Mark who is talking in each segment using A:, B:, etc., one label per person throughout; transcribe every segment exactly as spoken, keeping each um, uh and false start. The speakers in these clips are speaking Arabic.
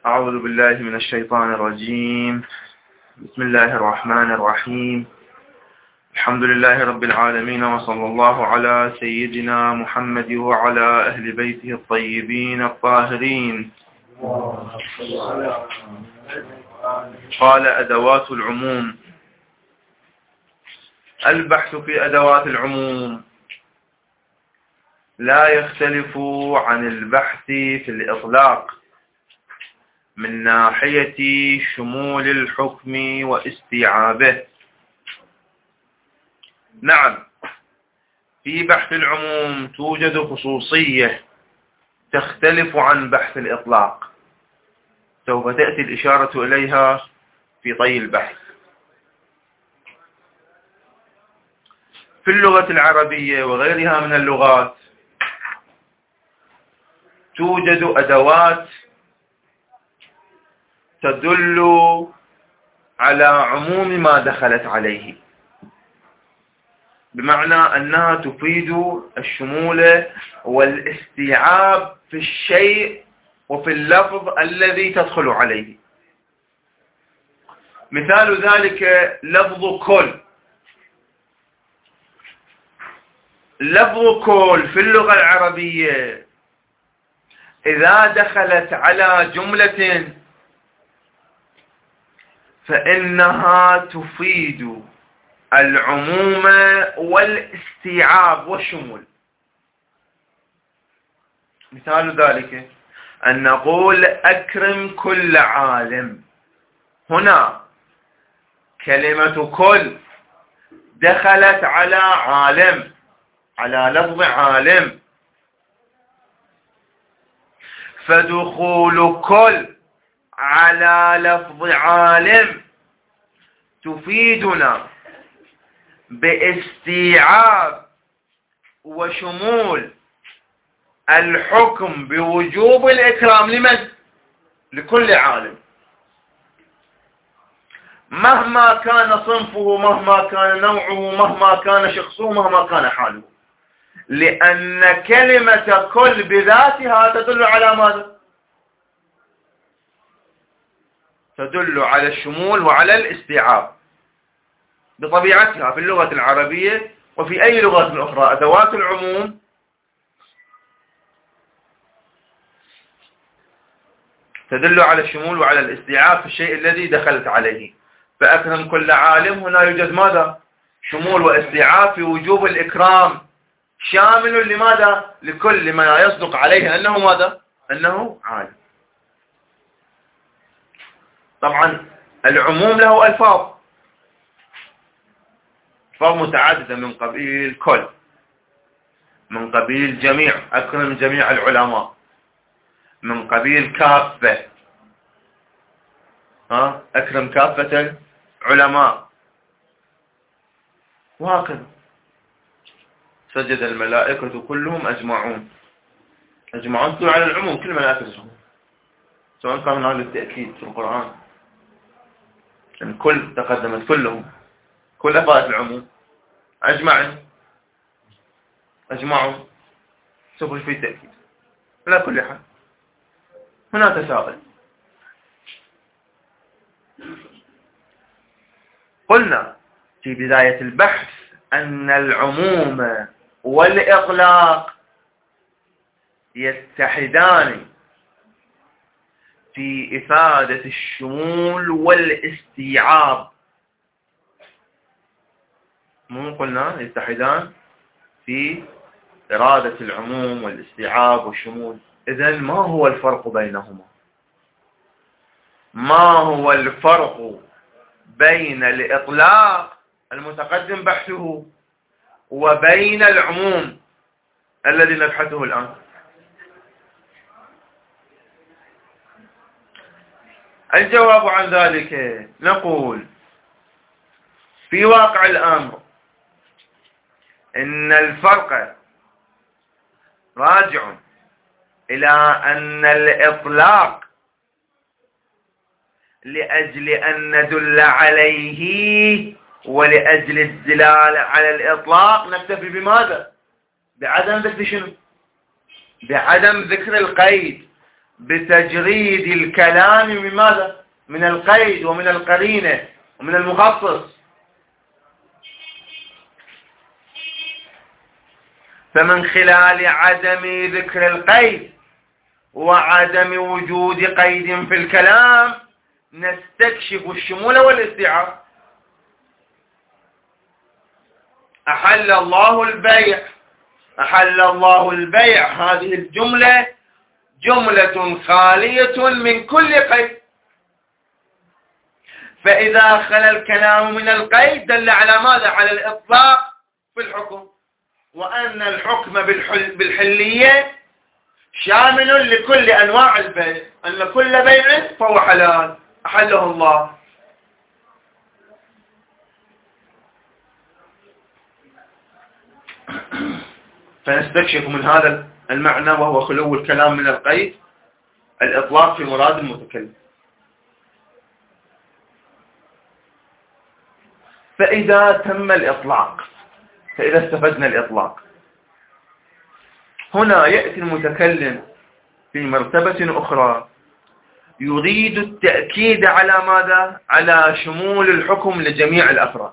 A: أعوذ بالله من الشيطان الرجيم. بسم الله الرحمن الرحيم. الحمد لله رب العالمين، وصلى الله على سيدنا محمد وعلى أهل بيته الطيبين الطاهرين. قال أدوات العموم. البحث في أدوات العموم لا يختلف عن البحث في الإطلاق من ناحية شمول الحكم واستيعابه. نعم، في بحث العموم توجد خصوصية تختلف عن بحث الإطلاق، سوف تأتي الإشارة إليها في طي البحث. في اللغة العربية وغيرها من اللغات توجد أدوات تدل على عموم ما دخلت عليه، بمعنى أنها تفيد الشمول والاستيعاب في الشيء وفي اللفظ الذي تدخل عليه. مثال ذلك لفظ كل. لفظ كل في اللغة العربية إذا دخلت على جملة فإنها تفيد العموم والاستيعاب والشمول. مثال ذلك أن نقول أكرم كل عالم. هنا كلمة كل دخلت على عالم، على لفظ عالم، فدخول كل على لفظ عالم تفيدنا باستيعاب وشمول الحكم بوجوب الإكرام لمن؟ لكل عالم، مهما كان صنفه، مهما كان نوعه، مهما كان شخصه، مهما كان حاله، لأن كلمة كل بذاتها تدل على ماذا؟ تدل على الشمول وعلى الاستيعاب بطبيعتها في اللغة العربية وفي أي لغة أخرى. أدوات العموم تدل على الشمول وعلى الاستيعاب في الشيء الذي دخلت عليه. فأكرم كل عالم، هنا يوجد ماذا؟ شمول واستيعاب في وجوب الإكرام، شامل لماذا؟ لكل ما يصدق عليه أنه ماذا؟ أنه عالم. طبعا العموم له ألفاظ، ألفاظ متعددة، من قبيل كل، من قبيل جميع، أكرم جميع العلماء، من قبيل كافة، ها أكرم كافة العلماء، وهكذا. سجد الملائكة كلهم أجمعون. أجمعون تدل على العموم، كل ملائكة، سواء كان هذا التأكيد في القرآن، يعني كل تقدمت كلهم، كل أفادت العموم. أجمعين، أجمعوا، سوف في تأكيد. على كل حال هنا تساؤل. قلنا في بداية البحث أن العموم والإطلاق يتحدان في إفادة الشمول والاستيعاب. مو قلنا يتحدان في إرادة العموم والاستيعاب والشمول؟ إذن ما هو الفرق بينهما؟ ما هو الفرق بين الإطلاق المتقدم بحثه وبين العموم الذي نبحثه الآن؟ الجواب عن ذلك نقول في واقع الأمر إن الفرق راجع إلى أن الإطلاق لأجل أن ندل عليه ولأجل الدلالة على الإطلاق نكتفي بماذا؟ بعدم ذكر شنو؟ بعدم ذكر القيد بتجريد الكلام من ماذا؟ من القيد ومن القرينة ومن المخصص. فمن خلال عدم ذكر القيد وعدم وجود قيد في الكلام نستكشف الشمول والاستيعاب. أحل الله البيع، أحل الله البيع، هذه الجملة جملة خالية من كل قيد، فإذا خلا الكلام من القيد دل على ماذا؟ على الإطلاق في الحكم، وأن الحكم بالحل بالحلية شامل لكل أنواع البيع، أن كل بيع فهو حلال أحله الله. فنستكشف من هذا المعنى وهو خلو الكلام من القيد الإطلاق في مراد المتكلم. فإذا تم الإطلاق، فإذا استفدنا الإطلاق، هنا يأتي المتكلم في مرتبة أخرى يريد التأكيد على ماذا؟ على شمول الحكم لجميع الأفراد.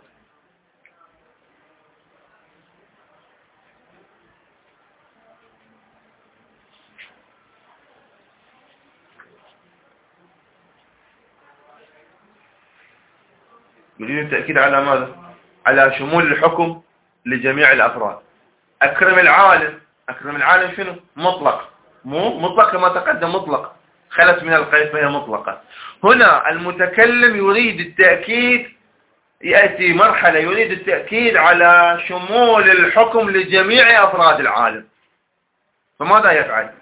A: يريد التأكيد على ماذا؟ على شمول الحكم لجميع الأفراد. أكرم العالم، أكرم العالم شنو؟ مطلق، مو مطلق كما تقدم، مطلق خلت من القيد فهي مطلقة. هنا المتكلم يريد التأكيد، يأتي مرحلة يريد التأكيد على شمول الحكم لجميع أفراد العالم، فماذا يفعل؟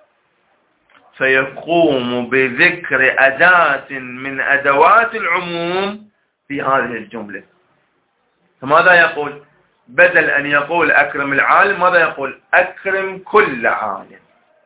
A: فيقوم بذكر أداة من أدوات العموم في هذه الجملة. فماذا يقول؟ بدل أن يقول أكرم العالم ماذا يقول؟ أكرم كل عالم.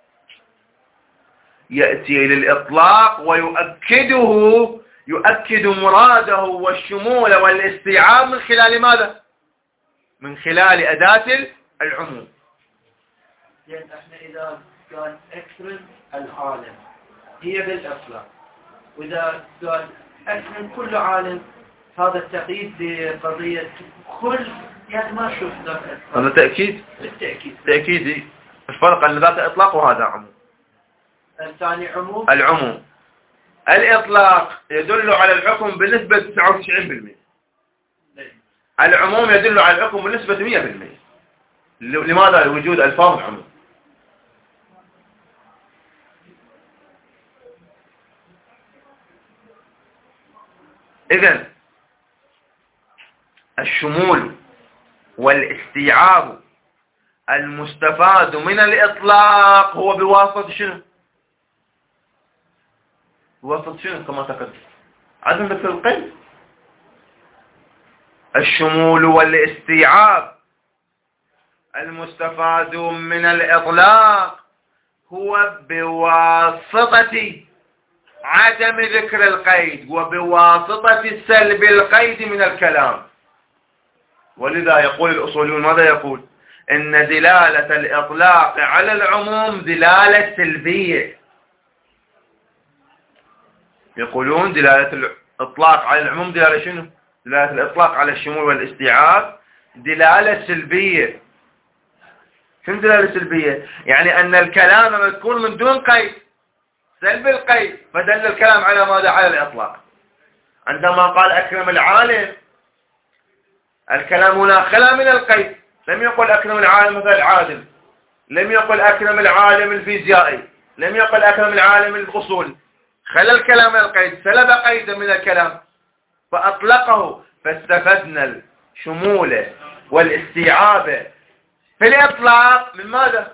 A: يأتي للإطلاق ويؤكده، يؤكد مراده والشمول والاستيعاب من خلال ماذا؟ من خلال أداة العموم.
B: لأن احنا إذا قال أكرم العالم هي بالإطلاق، وإذا قال أكرم كل عالم هذا التقييد بقضية كل، يعني ما شوف ذات إطلاق.
A: هذا تأكيد؟
B: بالتأكيد.
A: تأكيد. الفرق أن ذات إطلاق وهذا عموم.
B: الثاني عموم.
A: العموم. الإطلاق يدل على الحكم بنسبة تسعة وتسعين بالمئة. العموم يدل على الحكم بنسبة مئة بالمئة. لماذا؟ لوجود ألفاظ العموم. إذن الشمول والاستيعاب المستفاد من الإطلاق هو بواسطة شنو؟ بواسطة شنو كما تقدم؟ عدم ذكر القيد. الشمول والاستيعاب المستفاد من الإطلاق هو بواسطة عدم ذكر القيد وبواسطة سلب القيد من الكلام. ولذا يقول الأصوليون ماذا يقول؟ إن دلالة الإطلاق على العموم دلالة سلبية. يقولون دلالة الإطلاق على العموم دلالة شنو؟ دلالة الإطلاق على الشمول والاستيعاب دلالة سلبية. شنو دلالة سلبية؟ يعني أن الكلام مذكور من دون قيد، سلب القيد، فدل الكلام على ماذا؟ على الإطلاق. عندما قال أكرم العالم الكلام هنا خلا من القيد، لم يقل أكرم العالم مثل العادل، لم يقل أكرم العالم الفيزيائي، لم يقل أكرم العالم الأصول، خلا الكلام من القيد، سلب قيدا من الكلام فأطلقه، فاستفدنا الشمول والاستيعاب في الإطلاق من ماذا؟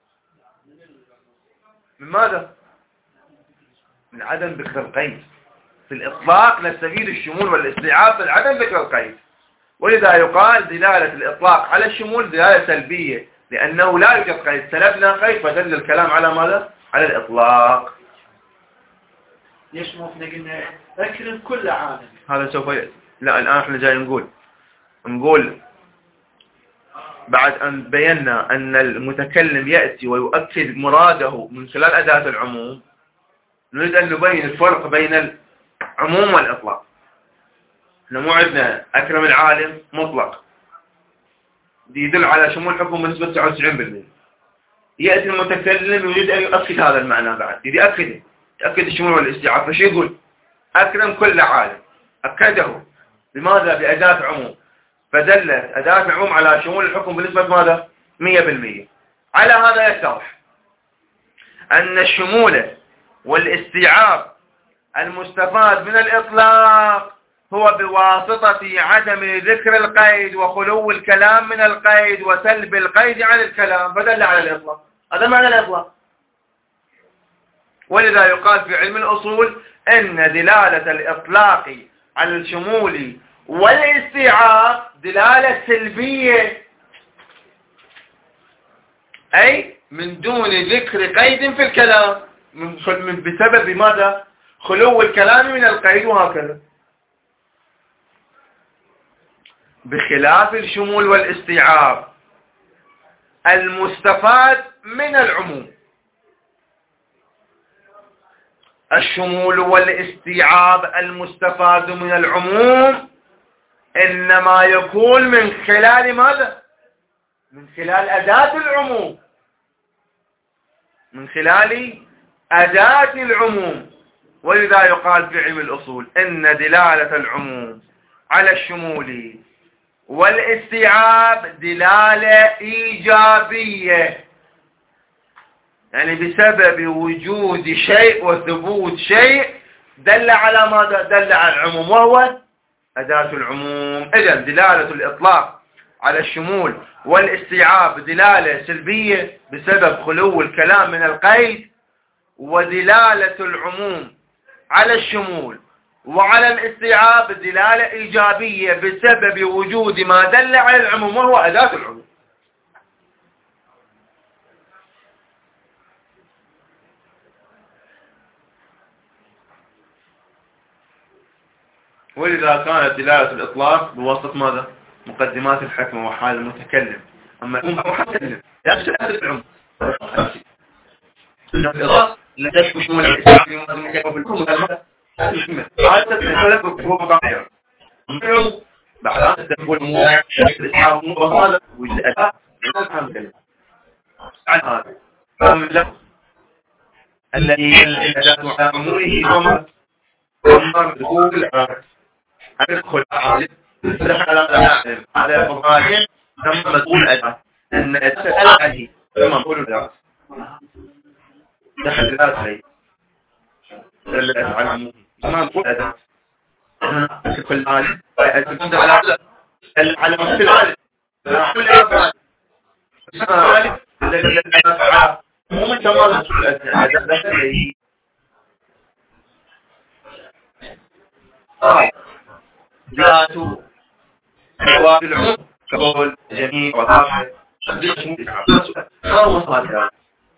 A: من ماذا؟ من عدم ذكر القيد. في الإطلاق نستفيد الشمول والاستيعاب من عدم ذكر القيد. ولذا يقال دلالة الإطلاق على الشمول دلالة سلبية، لأنه لا يوجد قيد، سلبنا قيد فدل الكلام على ماذا؟ على الإطلاق.
B: ليش ما احنا قلنا أكرم كل عالم؟
A: هذا سوف ي... لا الآن احنا جاي نقول نقول بعد أن بينا أن المتكلم يأتي ويؤكد مراده من خلال أداة العموم، نريد أن نبين الفرق بين العموم والإطلاق. احنا مو عندنا أكرم العالم مطلق يدل على شمول الحكم بنسبة تسعة وتسعين بالمئة. يأتي المتكلم يريد أن يؤكد هذا المعنى بعد، يريد يأكد يأكد الشمول والاستيعاب، فشو يقول؟ أكرم كل عالم، أكده. لماذا؟ بأداة عموم، فدلت أداة العموم على شمول الحكم بنسبة ماذا؟ مئة بالمئة. على هذا يتضح أن الشمول والاستيعاب المستفاد من الإطلاق هو بواسطة عدم ذكر القيد وخلو الكلام من القيد وسلب القيد عن الكلام، فدل على الإطلاق. هذا معنى الإطلاق. ولذا يقال في علم الأصول أن دلالة الإطلاق على الشمول والاستيعاب دلالة سلبية، أي من دون ذكر قيد في الكلام، من بسبب ماذا؟ خلو الكلام من القيد، وهكذا. بخلاف الشمول والاستيعاب المستفاد من العموم. الشمول والاستيعاب المستفاد من العموم إنما يكون من خلال ماذا؟ من خلال أداة العموم، من خلال أداة العموم. ولذا يقال في علم الأصول إن دلالة العموم على الشمول والاستيعاب دلالة إيجابية، يعني بسبب وجود شيء وثبوت شيء دل على ماذا؟ دل على العموم، وهو أداة العموم. إذن دلالة الإطلاق على الشمول والاستيعاب دلالة سلبية بسبب خلو الكلام من القيد، ودلالة العموم على الشمول وعلى الاستيعاب دلالة إيجابية بسبب وجود ما دل على العموم، وهو أداة العموم. ولذا كانت دلالة الإطلاق بواسطة ماذا؟ مقدمات الحكمة وحال المتكلم. أما المتكلم يقصد العموم. الإطلاق لا تشكو شمول الاستيعاب في ماذا مكتوب بالكم هذا هذا تتكلم هو مقاطع. بعد ذلك تقول مو الاستيعاب مو بهذا والأداء الحمد لله. عن هذا فمن له الذي الأداء على أموره وما وما دخول أدخل أعلم دخل أعلم على مقاطع ثم تقول أداء أن أداء عليه ثم نقول أداء دخل ثلاث شيء دل على عموم ما نقول أداة كل عالم أدل على على مثل عالم كل عالم عالم الذي يدل على مو من تمام الأداة دخل آه ذاته جواب العموم كقول جميع وطاقة ما هو هذا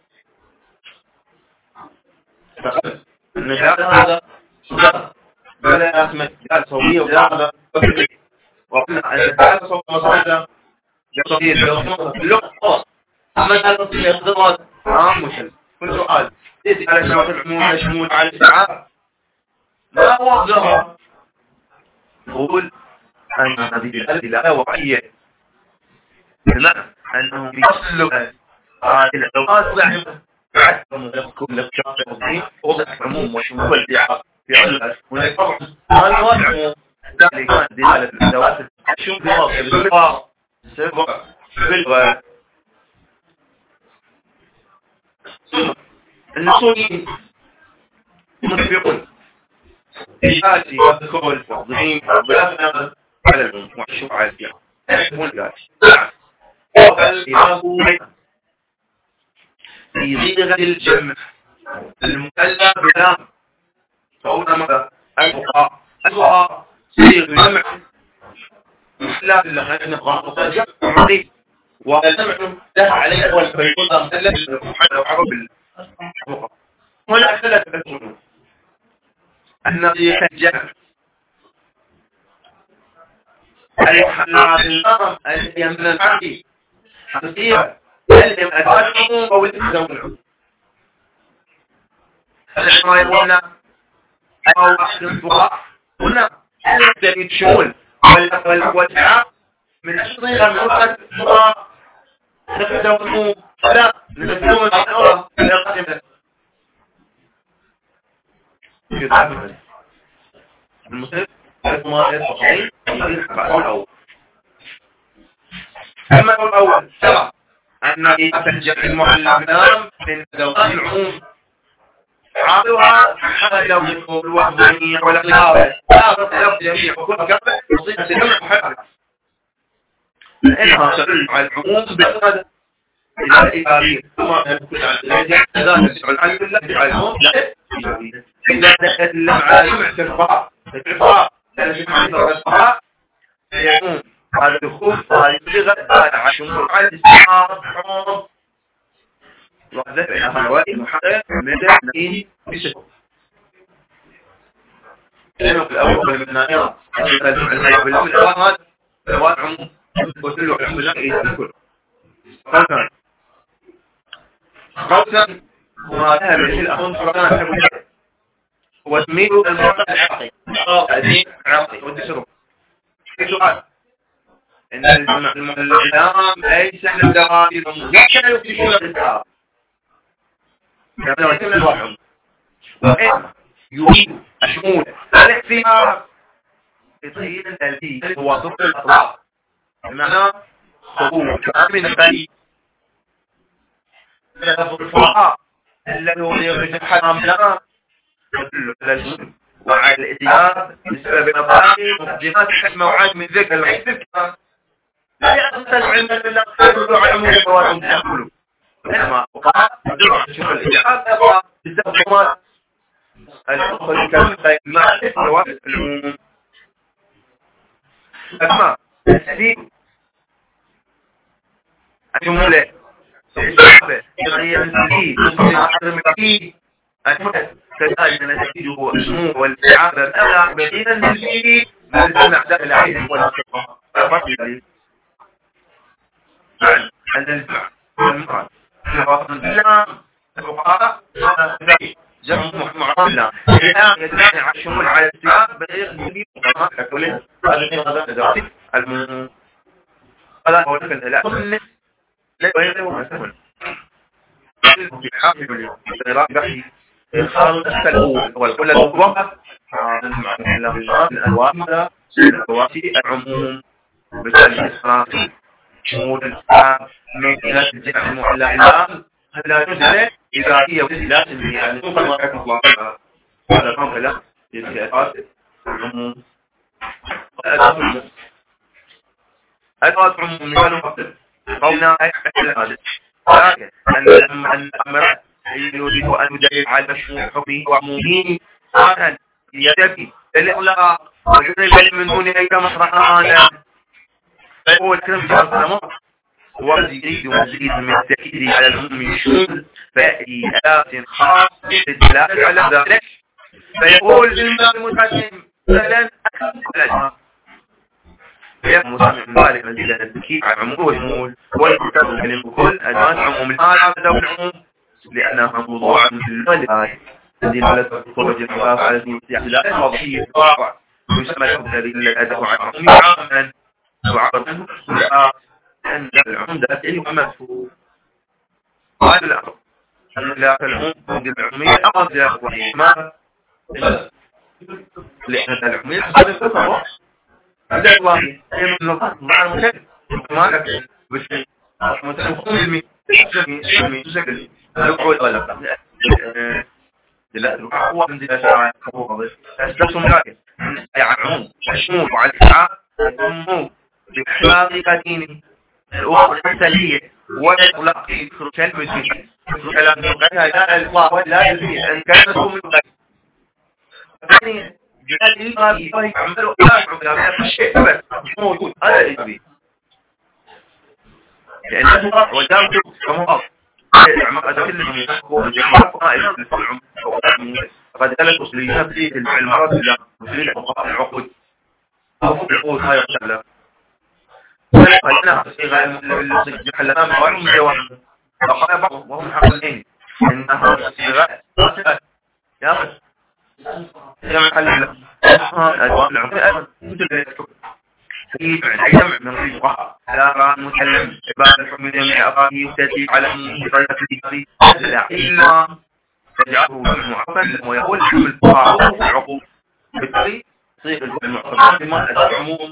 A: فقط النجاة هذا بلا أسمى جال صوبية وجال صوبية وقلنا أن الجال صوبية مصادة جال صوبية اللغة أما جال صوبية يصدرات عام مشل. كل سؤال إذ على شرط العموم يشمول على الشعاب ما هو الظهر؟ نقول أن هذه الأدلة واقعية بمعنى أنه يصلح هذه الأوقات كل شخص وضع عموم وشمول والاستيعاب في علة هناك طبعا هذا هو العموم. ذلك كانت دلالة الأدوات الشمول بالصفة سبع بالغة. ثم النصوص متفقون إيجاتي وذكول وضعين وضعين على العموم وعشوا على الفيها يحبون ذلك وفالإله في صيغة الجمع المكلف بلام فهنا ماذا؟ الفقهاء الفقهاء صيغ الجمع محلى لغاية نقاط الجمع والجمع ده عليه أول فيكون أمثلة بالمحلى وعرب الفقهاء. هنا ثلاثة أسماء أن صيغ الجمع الحلال الأمر اليمن الحقي حقيقة اليم أدوات العموم أو الإسلام العموم العماية قلنا أو أحد الضغط قلنا الذي تشمل والوجع من الصغيرة من وقت الضغط نفسه لا نفسه الأولى القادمة يتعبد المسلم ما يستطيع الأول أما الأول ترى أن أفجع المعلمات من ذوات العموم عاطوها حاجة من الوحدانية والإقلاب لا تطلب جميع وكل قبل مصيبة الجمع محرك لأنها تدل على العموم بإرادة إلى الإيجابية ثم نقول على الإيجابية إذا تدل على العموم لا إيجابية إذا تدل على جمع الفقهاء الفقهاء جمع الفقهاء يعموم هذا الخوف هذه صيغة على شمول على الاستعارة حرام وهذا بينها رواية محقق مدى نقيه بشكل لأنه في الأول من نائرة بالله الأول رواية عموم قلت له الحمد لله يذكر قوسا قوسا وهذا من الأخوان فرقنا الحمد لله وتميل المرقى العقي الدين عقي والتشرب في سؤال إن الإعلام ليس للدرائب مجرد يكتشون الإسلام كما يتم الوحم وإن يريد الشمول الاختيار بطريق الذي هو ضد الأطلاق بمعنى خروج من البريد لفظ الفقهاء الذي هو يخرج الحرام لا يدل على الجنون وعلى الإتيان بسبب مبادئ مقدمات حكمة وعاد من ذكر الحديث لا يأخذ العلم بالله يدل على عموم الفوائد تأكله إنما فقهاء يدل على شوف الإتيان أبقى بالزبط الأخذ الكلام بين معرفة الوقت العموم أما السبيل الجملة الشعب يغير السبيل يصبح حرم السبيل الحدث كذلك نتيجه الشمول والاستعابة الأغلى بدينا للسبيل من الأعداء العين والأصدقاء الفصل عن الجمع والمقال في الوطن الإسلام الفقهاء هذا سبيل جمع معاملة الآن يدعي على الشمول على الاستعابة بغير السبيل وما كله هذا غضاء ذاتي المهم هذا هو لك لا كل لا يغير مسؤول في حاجة لإراء بحثي الخارج الأول والكل الأول الأنواع الرواسي العموم بالتالي الإسرائيل شمول الإسلام ميزات الجمع المعلى الآن لا تجد إذا هي وسيلات يعني ممكن ما يكون الله هذا الأمر لا يتكأت العموم أدوات عموم مثال مقتل قولنا أي حكي هذا لكن أن الأمر يريد أن يدلل على مشروع حكمه وعمومه قال يتبي الإغلاق وجد العلم من دون أي مصرحان فهو الكلام في السلام ويريد مزيد من التأكيد على العموم الشمول فيأتي آيات خاصة للدلالة على ذلك فيقول للمال المتقدم مثلا أكثر الأجمال يفهم مسمع مالك مزيد التأكيد على العموم والشمول والكتاب الكلم بكل أدوات عموم الآية ذوي العموم لأنها موضوعا في الآية الذين لا تخرج الخلاف على الاستعلاء الوضعية الواقع ويسمى الذي الأداء عن عموم عاما وعرض منه أن العمدة أي مفهوم قال الأمر أن لا العموم العمومية أقض وحيما لأن العمومية حصل الكفر هذا الواقع أي من نظر مع المكتب ما لك بشيء متفهم علمي علمي تشكل الوحول ولا لا الوحول هو من ذلك الشرعي أسلسهم لكن يعني عموم وشمول وعلى الإسعاء عموم بحلاق ديني الأخرى السلية والإطلاق في كلمة فيه كلام يقولها لا الإطلاق ولا يلفيه أن كان مسكوم من غير يعني جهاز الإيمان يبقى يعملوا أعمل هذا الشيء بس مش موجود هذا الإيمان لأنه ودام كما قال أدوات اللي يحكوا الجماعة قائلة للفعل قد قالت أصليات في المرات لا أصلية العقود أو العقود هاي وشغلة فلنا صيغة الحلام وهم جواب فقال بعض وهم حقلين إنها صيغة يا جمع محل أدوات العموم مثل في جمع من الفقهاء لا مسلم عباد الحكم جميع أفراده وتأتي على بطريقة الإجابة إلا تجعله معرفا ويقول حمل الفقهاء في العقوق بالتالي تصير المعرفات بما العموم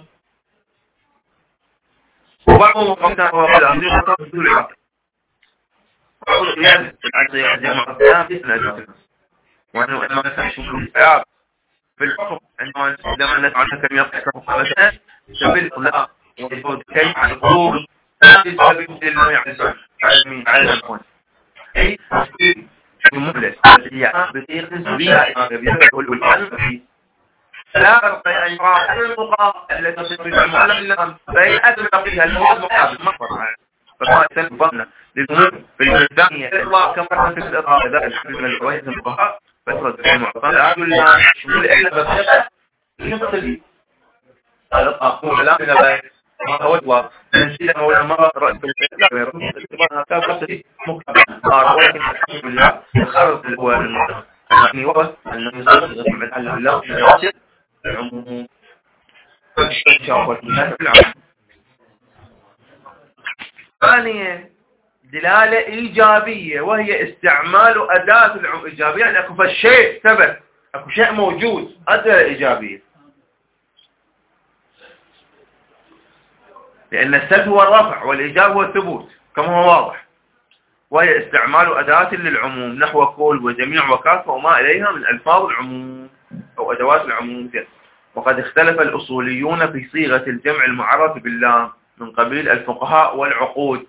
A: وبعضهم قمتها وقال أمدي خطاب في العقل وقال قيام عن صيغة جمع الأفلام في الأجابة وأنه إما مثلا شمول الإعاب في الحكم عندما عندما نسمع كلمة يقع مثلا سبيل لا ويفوت كلمة عن القبول لا يسبب للنوع على المين على الأكوان أي المملس هي بطريقة سبيلة بسبب الوالد فيه لا فرق أن يقع الفقهاء التي تصير المعلم لهم فهي أدرك فيها المواد مقابل مقبر فكما يسنبنا للأمور في الثانية الله كما في الإطلاق ذلك الحمد من الوائد الفقهاء فترة المعطان لا يقول شمول إلا بسيطة يقتل الإطلاق لا من البيت ما هو الواقع نسينا مولا مرة رأيت الإطلاق ويرون الاعتبار هكذا قصدي مكتبا ولكن الحمد لله الخرط اللي هو المعطان يعني وقت أنه يصدق يصمع على الله يواصل العموم إن شاء الله العموم ثانيا دلالة إيجابية وهي استعمال أداة العموم إيجابية يعني أكو فالشيء ثبت أكو شيء موجود أداة إيجابية لأن السلب هو الرفع والإيجاب هو الثبوت كما هو واضح وهي استعمال أداة للعموم نحو كل وجميع وكافة وما إليها من ألفاظ العموم أو أدوات العموم وقد اختلف الأصوليون في صيغة الجمع المعرف باللام من قبيل الفقهاء والعقود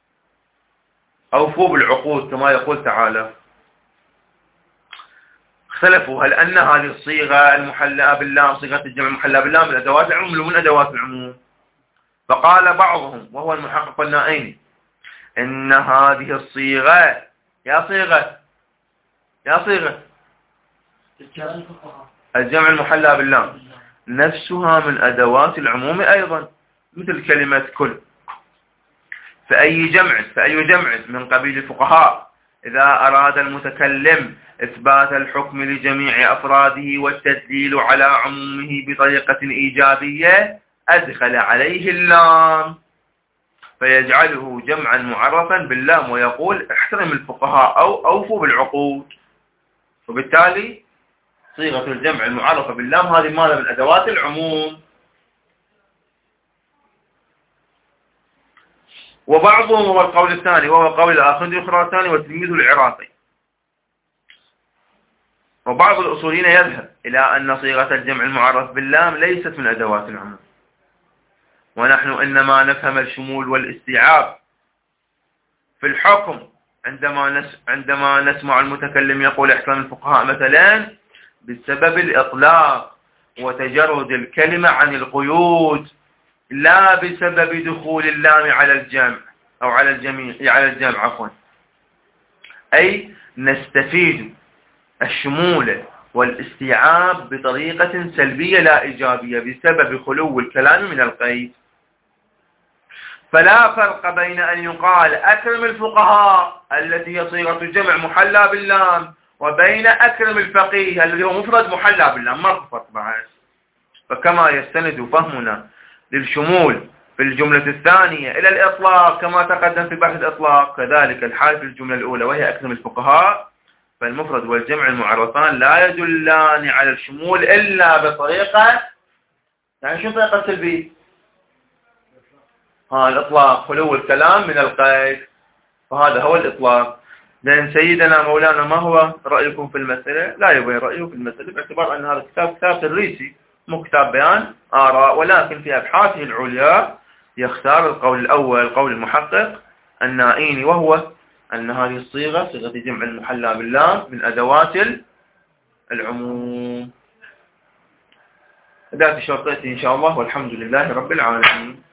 A: أوفوا بالعقود كما يقول تعالى اختلفوا هل أن هذه الصيغة المحلى باللام صيغة الجمع المحلى باللام من أدوات العموم ومن أدوات العموم فقال بعضهم وهو المحقق النائيني إن هذه الصيغة يا صيغة يا صيغة الجمع المحلى باللام نفسها من أدوات العموم أيضا مثل كلمة كل فأي جمع فأي جمع من قبيل الفقهاء إذا أراد المتكلم إثبات الحكم لجميع أفراده والتدليل على عمومه بطريقة إيجابية أدخل عليه اللام فيجعله جمعا معرفا باللام ويقول احترم الفقهاء أو أوفوا بالعقود وبالتالي صيغة الجمع المعرفة باللام هذه ماذا من أدوات العموم وبعضهم هو القول الثاني وهو قول الآخر الخراساني وتلميذه العراقي وبعض الأصوليين يذهب إلى أن صيغة الجمع المعرف باللام ليست من أدوات العموم ونحن إنما نفهم الشمول والاستيعاب في الحكم عندما نس عندما نسمع المتكلم يقول احترم الفقهاء مثلا بسبب الإطلاق وتجرد الكلمة عن القيود لا بسبب دخول اللام على الجمع أو على الجميع على الجمع عفوا أي نستفيد الشمول والاستيعاب بطريقة سلبية لا إيجابية بسبب خلو الكلام من القيد فلا فرق بين أن يقال أكرم الفقهاء التي هي صيغة الجمع محلى باللام وبين أكرم الفقيه الذي هو مفرد محلى باللام ما فرق بعد فكما يستند فهمنا للشمول في الجملة الثانية إلى الإطلاق كما تقدم في بحث الإطلاق كذلك الحال في الجملة الأولى وهي أكرم الفقهاء فالمفرد والجمع المعرفان لا يدلان على الشمول إلا بطريقة يعني شو طريقة سلبية ها الإطلاق خلو الكلام من القيد فهذا هو الإطلاق لأن سيدنا مولانا ما هو رأيكم في المسألة لا يبين رأيه في المسألة باعتبار أن هذا الكتاب كتاب تدريسي مو كتاب بيان آراء ولكن في أبحاثه العليا يختار القول الأول القول المحقق النائيني وهو أن هذه الصيغة صيغة جمع المحلى باللام من أدوات العموم ذات شرطتي إن شاء الله والحمد لله رب العالمين.